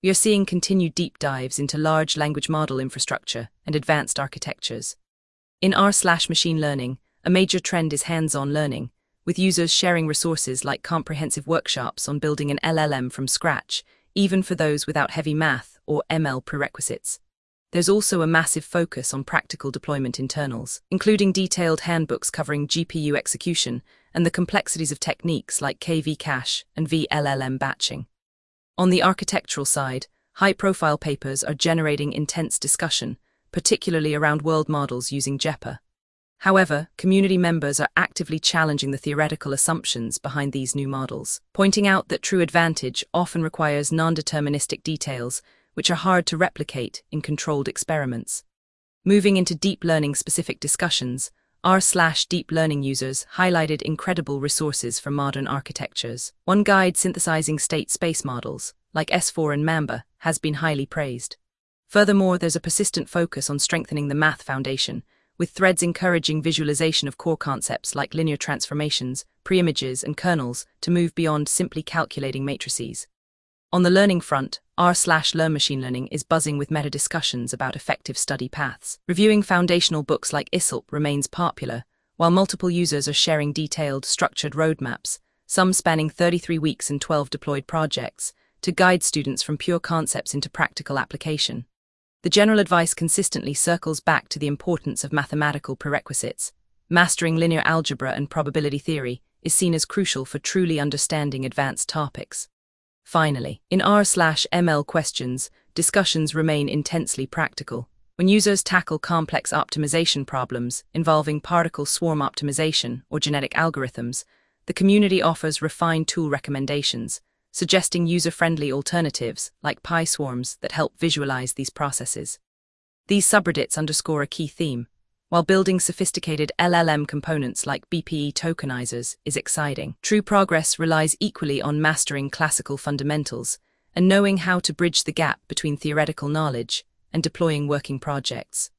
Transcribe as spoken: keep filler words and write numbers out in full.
We are seeing continued deep dives into large language model infrastructure and advanced architectures. In R slash machine learning, a major trend is hands-on learning, with users sharing resources like comprehensive workshops on building an L L M from scratch, even for those without heavy math or M L prerequisites. There's also a massive focus on practical deployment internals, including detailed handbooks covering G P U execution and the complexities of techniques like K V cache and V L L M batching. On the architectural side, high-profile papers are generating intense discussion, particularly around world models using JEPA. However, community members are actively challenging the theoretical assumptions behind these new models, pointing out that true advantage often requires non-deterministic details, which are hard to replicate in controlled experiments. Moving into deep learning-specific discussions, R slash deep learning users highlighted incredible resources for modern architectures. One guide synthesizing state-space models, like S four and Mamba, has been highly praised. Furthermore, there's a persistent focus on strengthening the math foundation, with threads encouraging visualization of core concepts like linear transformations, preimages, and kernels to move beyond simply calculating matrices. On the learning front, R slash learn machine learning is buzzing with meta-discussions about effective study paths. Reviewing foundational books like I S L P remains popular, while multiple users are sharing detailed, structured roadmaps, some spanning thirty-three weeks and twelve deployed projects, to guide students from pure concepts into practical application. The general advice consistently circles back to the importance of mathematical prerequisites. Mastering linear algebra and probability theory is seen as crucial for truly understanding advanced topics. Finally, in R slash M L questions, discussions remain intensely practical. When users tackle complex optimization problems involving particle swarm optimization or genetic algorithms, the community offers refined tool recommendations, suggesting user-friendly alternatives like PySwarms that help visualize these processes. These subreddits underscore a key theme. While building sophisticated L L M components like B P E tokenizers is exciting, true progress relies equally on mastering classical fundamentals and knowing how to bridge the gap between theoretical knowledge and deploying working projects.